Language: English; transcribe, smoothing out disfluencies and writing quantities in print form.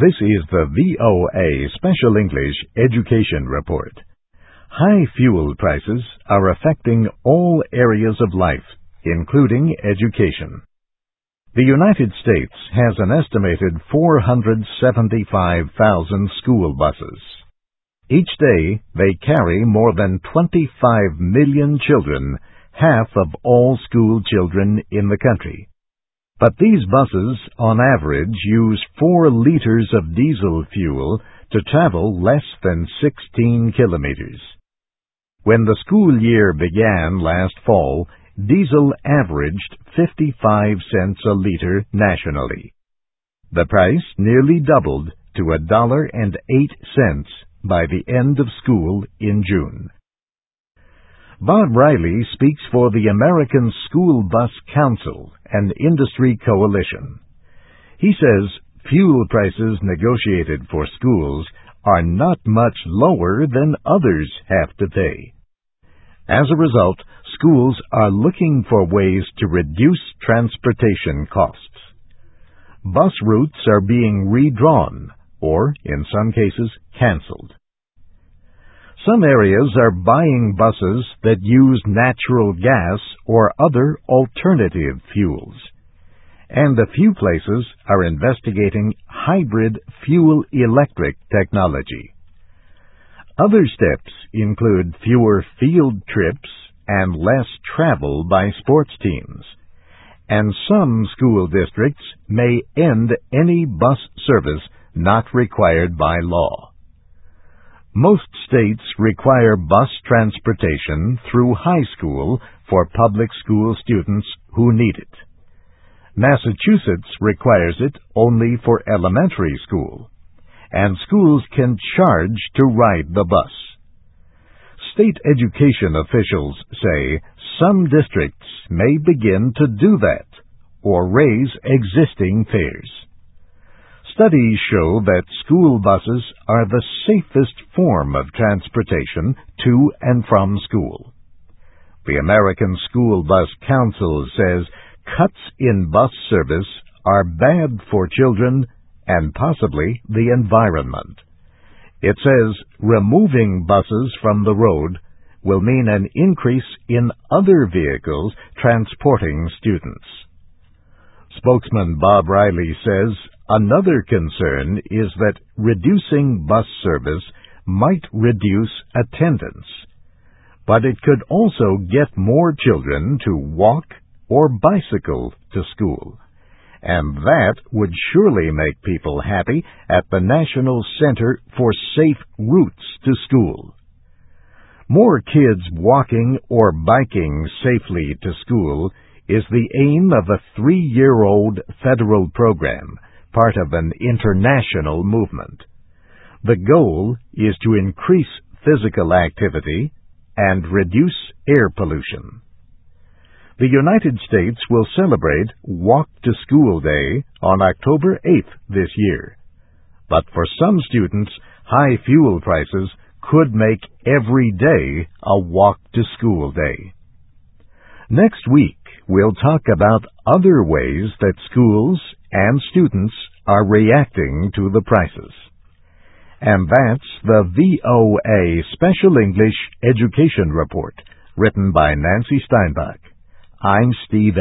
This is the VOA Special English Education Report. High fuel prices are affecting all areas of life, including education. The United States has an estimated 475,000 school buses. Each day, they carry more than 25 million children, half of all school children in the country. But these buses, on average, use 4 liters of diesel fuel to travel less than 16 kilometers. When the school year began last fall, diesel averaged 55 cents a liter nationally. The price nearly doubled to $1.08 by the end of school in June. Bob Riley speaks for the American School Bus Council, an industry coalition. He says fuel prices negotiated for schools are not much lower than others have to pay. As a result, schools are looking for ways to reduce transportation costs. Bus routes are being redrawn, or, in some cases, canceled. Some areas are buying buses that use natural gas or other alternative fuels. And a few places are investigating hybrid fuel-electric technology. Other steps include fewer field trips and less travel by sports teams. And some school districts may end any bus service not required by law. Most states require bus transportation through high school for public school students who need it. Massachusetts requires it only for elementary school, and schools can charge to ride the bus. State education officials say some districts may begin to do that or raise existing fares. Studies show that school buses are the safest form of transportation to and from school. The American School Bus Council says cuts in bus service are bad for children and possibly the environment. It says removing buses from the road will mean an increase in other vehicles transporting students. Spokesman Bob Riley says another concern is that reducing bus service might reduce attendance, but it could also get more children to walk or bicycle to school, and that would surely make people happy at the National Center for Safe Routes to School. More kids walking or biking safely to school is the aim of a 3-year-old federal program, part of an international movement. The goal is to increase physical activity and reduce air pollution. The United States will celebrate Walk to School Day on October 8th this year. But for some students, high fuel prices could make every day a Walk to School Day. Next week, we'll talk about other ways that schools and students are reacting to the prices. And that's the VOA Special English Education Report, written by Nancy Steinbach. I'm Steve